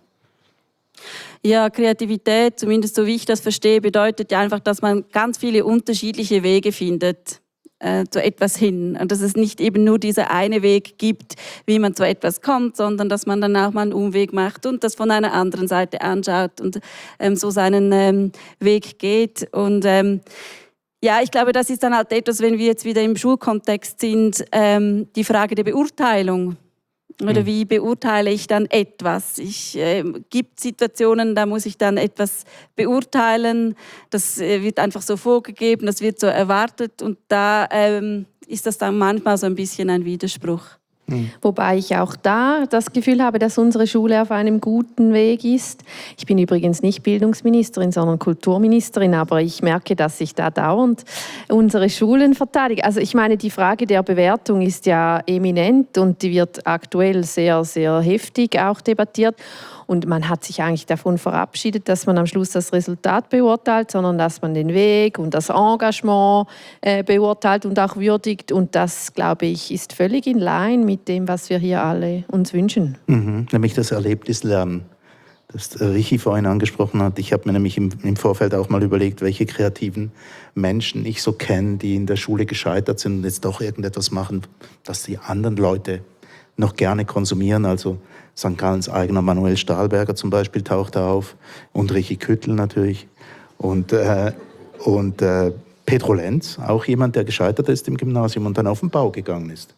Ja, Kreativität, zumindest so wie ich das verstehe, bedeutet ja einfach, dass man ganz viele unterschiedliche Wege findet äh, zu etwas hin. Und dass es nicht eben nur dieser eine Weg gibt, wie man zu etwas kommt, sondern dass man dann auch mal einen Umweg macht und das von einer anderen Seite anschaut und ähm, so seinen ähm, Weg geht. Und ähm, ja, ich glaube, das ist dann halt etwas, wenn wir jetzt wieder im Schulkontext sind, ähm, die Frage der Beurteilung. Oder wie beurteile ich dann etwas? Es äh, gibt Situationen, da muss ich dann etwas beurteilen. Das äh, wird einfach so vorgegeben, das wird so erwartet. Und da ähm, ist das dann manchmal so ein bisschen ein Widerspruch. Wobei ich auch da das Gefühl habe, dass unsere Schule auf einem guten Weg ist. Ich bin übrigens nicht Bildungsministerin, sondern Kulturministerin, aber ich merke, dass ich da dauernd unsere Schulen verteidige. Also ich meine, die Frage der Bewertung ist ja eminent und die wird aktuell sehr, sehr heftig auch debattiert. Und man hat sich eigentlich davon verabschiedet, dass man am Schluss das Resultat beurteilt, sondern dass man den Weg und das Engagement äh, beurteilt und auch würdigt. Und das, glaube ich, ist völlig in Line mit dem, was wir hier alle uns wünschen. Mhm. Nämlich das Erlebnislernen, das Richie vorhin angesprochen hat. Ich habe mir nämlich im, im Vorfeld auch mal überlegt, welche kreativen Menschen ich so kenne, die in der Schule gescheitert sind und jetzt doch irgendetwas machen, das die anderen Leute noch gerne konsumieren. Also Sankt Gallens eigener Manuel Stahlberger zum Beispiel taucht da auf und Richie Küttl natürlich und, äh, und äh, Pedro Lenz, auch jemand, der gescheitert ist im Gymnasium und dann auf den Bau gegangen ist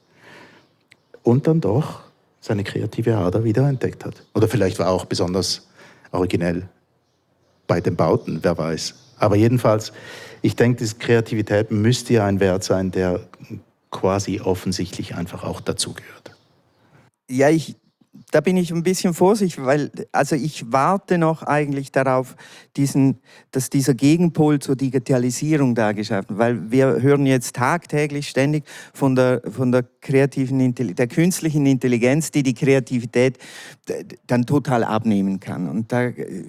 und dann doch seine kreative Ader wiederentdeckt hat. Oder vielleicht war er auch besonders originell bei den Bauten, wer weiß. Aber jedenfalls, ich denke, diese Kreativität müsste ja ein Wert sein, der quasi offensichtlich einfach auch dazugehört. Ja, ich, da bin ich ein bisschen vorsichtig, weil also ich warte noch eigentlich darauf, diesen, dass dieser Gegenpol zur Digitalisierung da geschaffen wird. Weil wir hören jetzt tagtäglich ständig von der, von der kreativen, der künstlichen Intelligenz, die die Kreativität dann total abnehmen kann. Und da,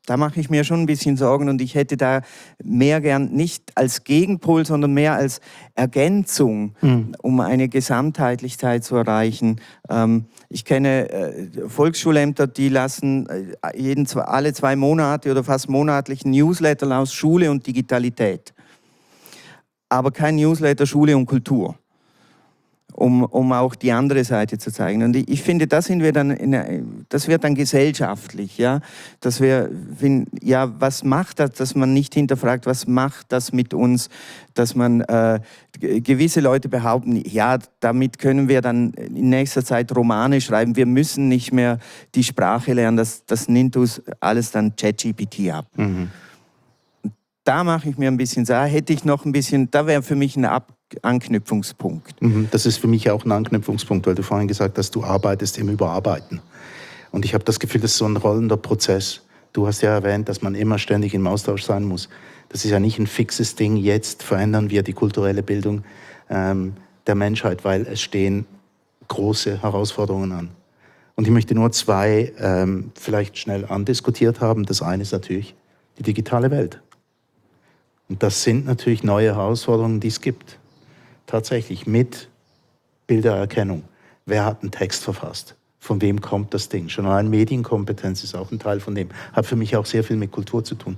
Da mache ich mir schon ein bisschen Sorgen und ich hätte da mehr gern nicht als Gegenpol, sondern mehr als Ergänzung, mhm. um eine Gesamtheitlichkeit zu erreichen. Ähm, ich kenne äh, Volksschulämter, die lassen äh, jeden, alle zwei Monate oder fast monatlich Newsletter aus Schule und Digitalität. Aber kein Newsletter Schule und Kultur. Um, um auch die andere Seite zu zeigen. Und ich, ich finde, das sind wir dann in, das wird dann gesellschaftlich, ja, dass wir, ja, was macht das, dass man nicht hinterfragt, was macht das mit uns, dass man äh, gewisse Leute behaupten, ja, damit können wir dann in nächster Zeit Romane schreiben, wir müssen nicht mehr die Sprache lernen, das, das nimmt uns alles dann ChatGPT ab. Mhm. Da mache ich mir ein bisschen, da hätte ich noch ein bisschen, da wäre für mich ein Ab Anknüpfungspunkt. Das ist für mich auch ein Anknüpfungspunkt, weil du vorhin gesagt hast, du arbeitest im Überarbeiten. Und ich habe das Gefühl, das ist so ein rollender Prozess. Du hast ja erwähnt, dass man immer ständig im Austausch sein muss. Das ist ja nicht ein fixes Ding, jetzt verändern wir die kulturelle Bildung ähm, der Menschheit, weil es stehen große Herausforderungen an. Und ich möchte nur zwei ähm, vielleicht schnell andiskutiert haben. Das eine ist natürlich die digitale Welt. Und das sind natürlich neue Herausforderungen, die es gibt. Tatsächlich mit Bildererkennung. Wer hat einen Text verfasst? Von wem kommt das Ding? Schon allein Medienkompetenz ist auch ein Teil von dem. Hat für mich auch sehr viel mit Kultur zu tun.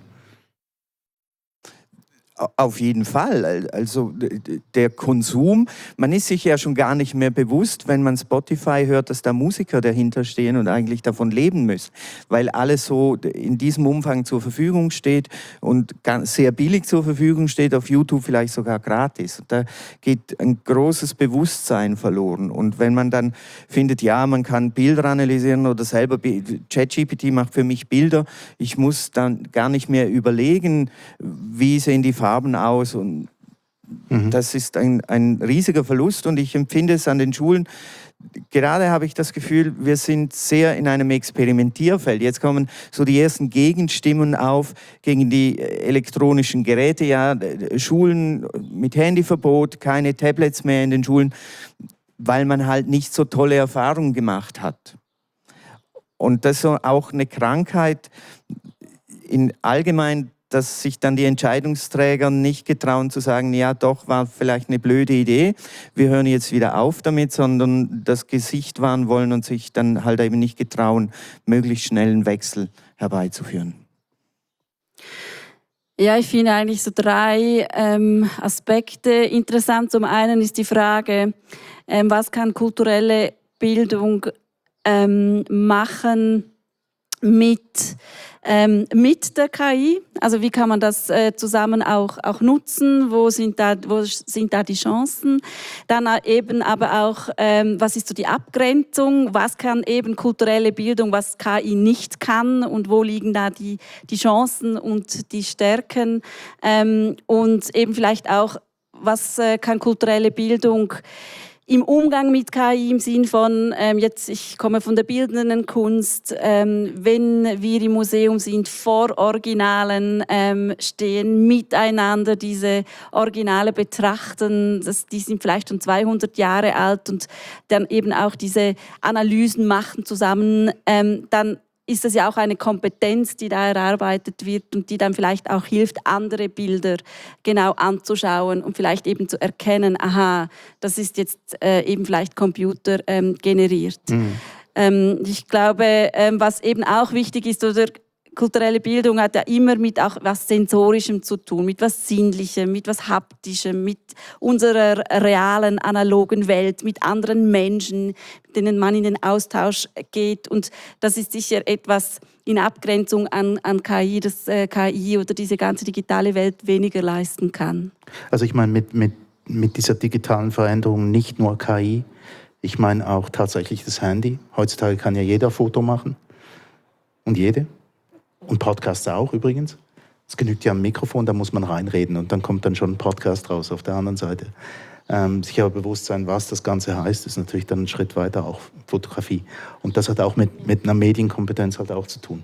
Auf jeden Fall. Also der Konsum, man ist sich ja schon gar nicht mehr bewusst, wenn man Spotify hört, dass da Musiker dahinter stehen und eigentlich davon leben müssen, weil alles so in diesem Umfang zur Verfügung steht und sehr billig zur Verfügung steht, auf YouTube vielleicht sogar gratis. Da geht ein großes Bewusstsein verloren. Und wenn man dann findet, ja, man kann Bilder analysieren oder selber, ChatGPT macht für mich Bilder, ich muss dann gar nicht mehr überlegen, wie sehen die Farben aus und mhm. das ist ein, ein riesiger Verlust und ich empfinde es an den Schulen, gerade habe ich das Gefühl, wir sind sehr in einem Experimentierfeld. Jetzt kommen so die ersten Gegenstimmen auf gegen die elektronischen Geräte, ja, Schulen mit Handyverbot, keine Tablets mehr in den Schulen, weil man halt nicht so tolle Erfahrungen gemacht hat. Und das ist auch eine Krankheit in allgemein, dass sich dann die Entscheidungsträger nicht getrauen zu sagen, ja doch, war vielleicht eine blöde Idee, wir hören jetzt wieder auf damit, sondern das Gesicht wahren wollen und sich dann halt eben nicht getrauen, möglichst schnell einen Wechsel herbeizuführen. Ja, ich finde eigentlich so drei ähm, Aspekte interessant. Zum einen ist die Frage, ähm, was kann kulturelle Bildung ähm, machen mit Ähm, mit der K I, also wie kann man das äh, zusammen auch, auch nutzen, wo sind, da, wo sind da die Chancen, dann eben aber auch, ähm, was ist so die Abgrenzung, was kann eben kulturelle Bildung, was K I nicht kann und wo liegen da die, die Chancen und die Stärken ähm, und eben vielleicht auch, was äh, kann kulturelle Bildung im Umgang mit K I im Sinn von, ähm, jetzt, ich komme von der bildenden Kunst, ähm, wenn wir im Museum sind, vor Originalen ähm, stehen, miteinander diese Originale betrachten, das, die sind vielleicht schon zweihundert Jahre alt und dann eben auch diese Analysen machen zusammen, ähm, dann ist das ja auch eine Kompetenz, die da erarbeitet wird und die dann vielleicht auch hilft, andere Bilder genau anzuschauen und vielleicht eben zu erkennen, aha, das ist jetzt äh, eben vielleicht Computer ähm, generiert. Mhm. Ähm, ich glaube, ähm, was eben auch wichtig ist, oder kulturelle Bildung hat ja immer mit auch was Sensorischem zu tun, mit was Sinnlichem, mit was Haptischem, mit unserer realen, analogen Welt, mit anderen Menschen, mit denen man in den Austausch geht. Und das ist sicher etwas in Abgrenzung an, an K I, das äh, K I oder diese ganze digitale Welt weniger leisten kann. Also ich meine, mit, mit, mit dieser digitalen Veränderung nicht nur K I, ich meine auch tatsächlich das Handy. Heutzutage kann ja jeder Foto machen und jede. Und Podcaster auch übrigens. Es genügt ja ein Mikrofon, da muss man reinreden und dann kommt dann schon ein Podcast raus auf der anderen Seite. Ähm, sich aber bewusst sein, was das Ganze heißt, ist natürlich dann ein Schritt weiter auch Fotografie. Und das hat auch mit, mit einer Medienkompetenz halt auch zu tun.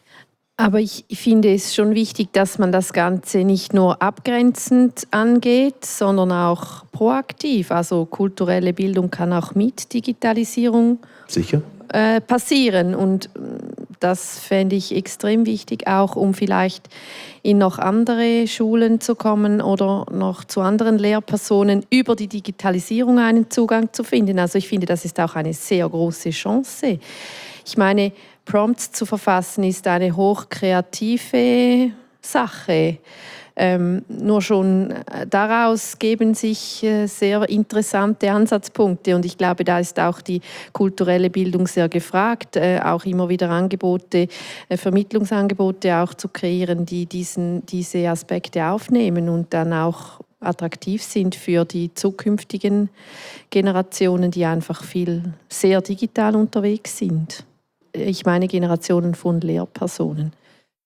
Aber ich finde es schon wichtig, dass man das Ganze nicht nur abgrenzend angeht, sondern auch proaktiv. Also kulturelle Bildung kann auch mit Digitalisierung Sicher. Äh, passieren. Und das fände ich extrem wichtig, auch um vielleicht in noch andere Schulen zu kommen oder noch zu anderen Lehrpersonen über die Digitalisierung einen Zugang zu finden. Also ich finde, das ist auch eine sehr große Chance. Ich meine, Prompts zu verfassen ist eine hochkreative Sache. Ähm, nur schon daraus geben sich äh, sehr interessante Ansatzpunkte und ich glaube, da ist auch die kulturelle Bildung sehr gefragt, äh, auch immer wieder Angebote, äh, Vermittlungsangebote auch zu kreieren, die diesen, diese Aspekte aufnehmen und dann auch attraktiv sind für die zukünftigen Generationen, die einfach viel sehr digital unterwegs sind. Ich meine Generationen von Lehrpersonen.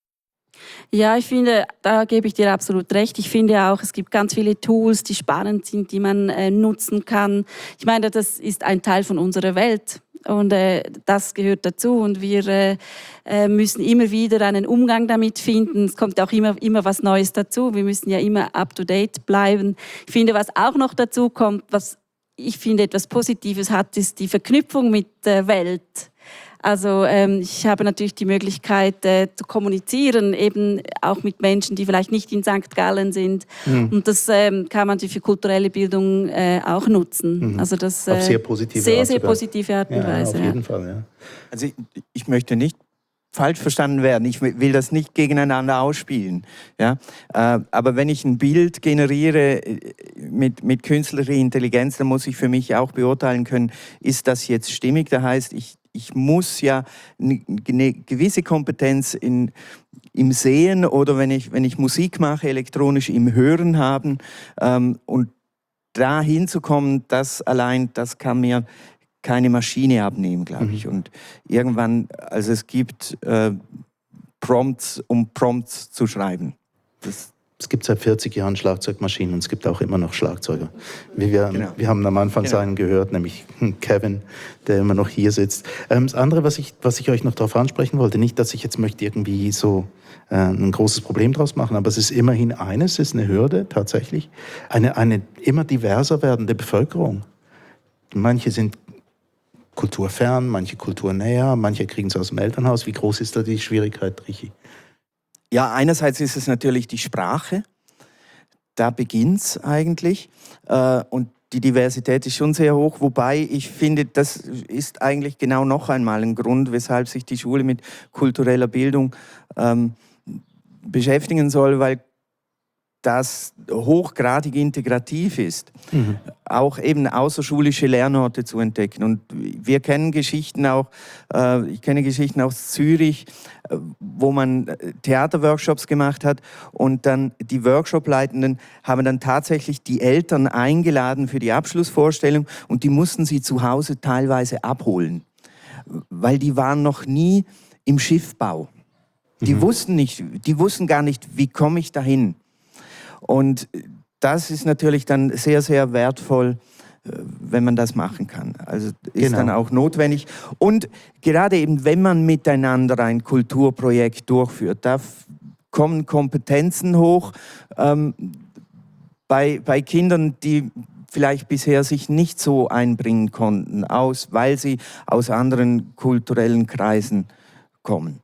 Ja, ich finde, da gebe ich dir absolut recht. Ich finde auch, es gibt ganz viele Tools, die spannend sind, die man äh, nutzen kann. Ich meine, das ist ein Teil von unserer Welt und äh, das gehört dazu und wir äh, äh, müssen immer wieder einen Umgang damit finden. Es kommt auch immer, immer was Neues dazu. Wir müssen ja immer up-to-date bleiben. Ich finde, was auch noch dazu kommt, was ich finde etwas Positives hat, ist die Verknüpfung mit der Welt. Also ähm, ich habe natürlich die Möglichkeit äh, zu kommunizieren, eben auch mit Menschen, die vielleicht nicht in Sankt Gallen sind. Mhm. Und das ähm, kann man natürlich für kulturelle Bildung äh, auch nutzen. Mhm. Also das, äh, auf sehr positive sehr, Art sehr sogar. positive Art und ja, Weise. Auf jeden ja. Fall, ja. Also ich, ich möchte nicht falsch verstanden werden. Ich will das nicht gegeneinander ausspielen. Ja? Äh, aber wenn ich ein Bild generiere mit, mit künstlicher Intelligenz, dann muss ich für mich auch beurteilen können, ist das jetzt stimmig? Das heißt, ich, ich muss ja eine, eine gewisse Kompetenz in, im Sehen oder wenn ich, wenn ich Musik mache, elektronisch im Hören haben. Ähm, und da hinzukommen, das allein, das kann mir keine Maschine abnehmen, glaube ich. Mhm. Und irgendwann, also es gibt äh, Prompts, um Prompts zu schreiben. Das es gibt seit vierzig Jahren Schlagzeugmaschinen und es gibt auch immer noch Schlagzeuger. Wie wir, genau. wir haben am Anfang genau. seinen gehört, nämlich Kevin, der immer noch hier sitzt. Ähm, das andere, was ich, was ich euch noch darauf ansprechen wollte, nicht, dass ich jetzt möchte irgendwie so äh, ein großes Problem draus machen, aber es ist immerhin eines, es ist eine Hürde tatsächlich, eine, eine immer diverser werdende Bevölkerung. Manche sind kulturfern, manche kulturnäher, manche kriegen es aus dem Elternhaus. Wie groß ist da die Schwierigkeit, Richie? Ja, einerseits ist es natürlich die Sprache. Da beginnt es eigentlich. Und die Diversität ist schon sehr hoch. Wobei ich finde, das ist eigentlich genau noch einmal ein Grund, weshalb sich die Schule mit kultureller Bildung ähm, beschäftigen soll, weil das hochgradig integrativ ist, mhm. auch eben außerschulische Lernorte zu entdecken. Und wir kennen Geschichten auch, äh, ich kenne Geschichten aus Zürich, äh, wo man Theaterworkshops gemacht hat und dann die Workshopleitenden haben dann tatsächlich die Eltern eingeladen für die Abschlussvorstellung und die mussten sie zu Hause teilweise abholen, weil die waren noch nie im Schiffbau. Die mhm. wussten nicht, die wussten gar nicht, wie komme ich dahin. Und das ist natürlich dann sehr, sehr wertvoll, wenn man das machen kann. Also ist genau. dann auch notwendig. Und gerade eben, wenn man miteinander ein Kulturprojekt durchführt, da kommen Kompetenzen hoch ähm, bei, bei Kindern, die vielleicht bisher sich nicht so einbringen konnten, aus, weil sie aus anderen kulturellen Kreisen kommen.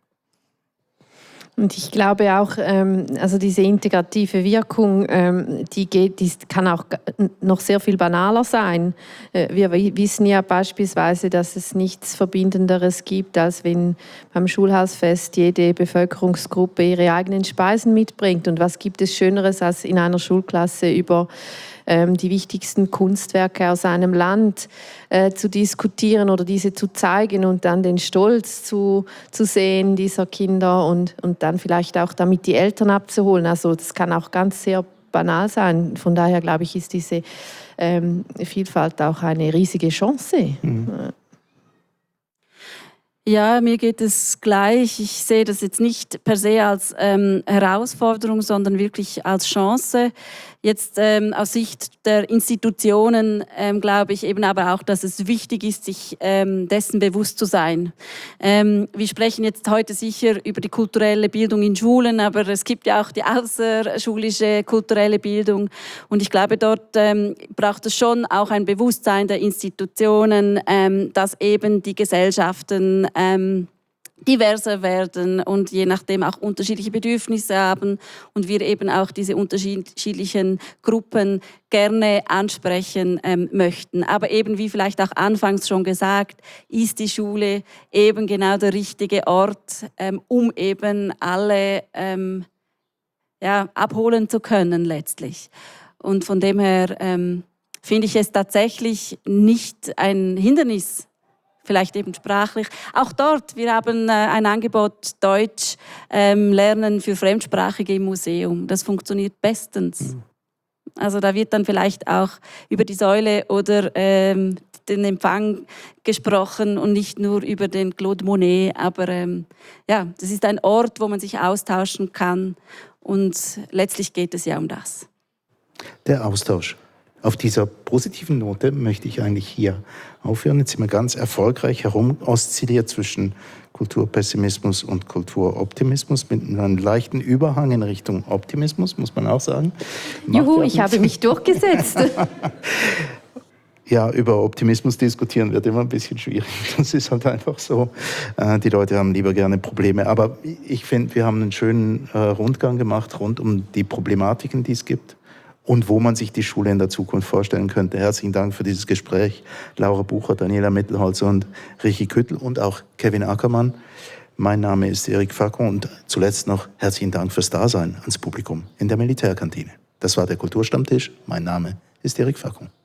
Und ich glaube auch, ähm, also diese integrative Wirkung, ähm, die, geht, die kann auch noch sehr viel banaler sein. Äh, wir wissen ja beispielsweise, dass es nichts Verbindenderes gibt, als wenn beim Schulhausfest jede Bevölkerungsgruppe ihre eigenen Speisen mitbringt. Und was gibt es Schöneres, als in einer Schulklasse über ähm, die wichtigsten Kunstwerke aus einem Land äh, zu diskutieren oder diese zu zeigen und dann den Stolz zu, zu sehen dieser Kinder und, und dann vielleicht auch damit die Eltern abzuholen. Also das kann auch ganz sehr banal sein. Von daher glaube ich, ist diese ähm, Vielfalt auch eine riesige Chance. Mhm. Ja, mir geht es gleich. Ich sehe das jetzt nicht per se als ähm, Herausforderung, sondern wirklich als Chance. Jetzt ähm, aus Sicht der Institutionen ähm, glaube ich eben aber auch, dass es wichtig ist, sich ähm, dessen bewusst zu sein. Ähm, wir sprechen jetzt heute sicher über die kulturelle Bildung in Schulen, aber es gibt ja auch die außerschulische kulturelle Bildung. Und ich glaube, dort ähm, braucht es schon auch ein Bewusstsein der Institutionen, ähm, dass eben die Gesellschaften ähm, diverser werden und je nachdem auch unterschiedliche Bedürfnisse haben und wir eben auch diese unterschiedlichen Gruppen gerne ansprechen ähm, möchten. Aber eben, wie vielleicht auch anfangs schon gesagt, ist die Schule eben genau der richtige Ort, ähm, um eben alle ähm, ja, abholen zu können letztlich. Und von dem her ähm, finde ich es tatsächlich nicht ein Hindernis, vielleicht eben sprachlich. Auch dort, wir haben äh, ein Angebot Deutsch ähm, Lernen für Fremdsprachige im Museum. Das funktioniert bestens. Mhm. Also da wird dann vielleicht auch über die Säule oder ähm, den Empfang gesprochen und nicht nur über den Claude Monet. Aber ähm, ja, das ist ein Ort, wo man sich austauschen kann und letztlich geht es ja um das. Der Austausch. Auf dieser positiven Note möchte ich eigentlich hier aufhören. Jetzt sind wir ganz erfolgreich herum oszilliert zwischen Kulturpessimismus und Kulturoptimismus mit einem leichten Überhang in Richtung Optimismus, muss man auch sagen. Macht Juhu, ja ich habe mich durchgesetzt. Ja, über Optimismus diskutieren wird immer ein bisschen schwierig. Das ist halt einfach so. Die Leute haben lieber gerne Probleme. Aber ich finde, wir haben einen schönen Rundgang gemacht rund um die Problematiken, die es gibt. Und wo man sich die Schule in der Zukunft vorstellen könnte. Herzlichen Dank für dieses Gespräch. Laura Bucher, Daniela Mittelholzer und Richie Küttel und auch Kevin Ackermann. Mein Name ist Eric Facon und zuletzt noch herzlichen Dank fürs Dasein ans Publikum in der Militärkantine. Das war der Kulturstammtisch. Mein Name ist Eric Facon.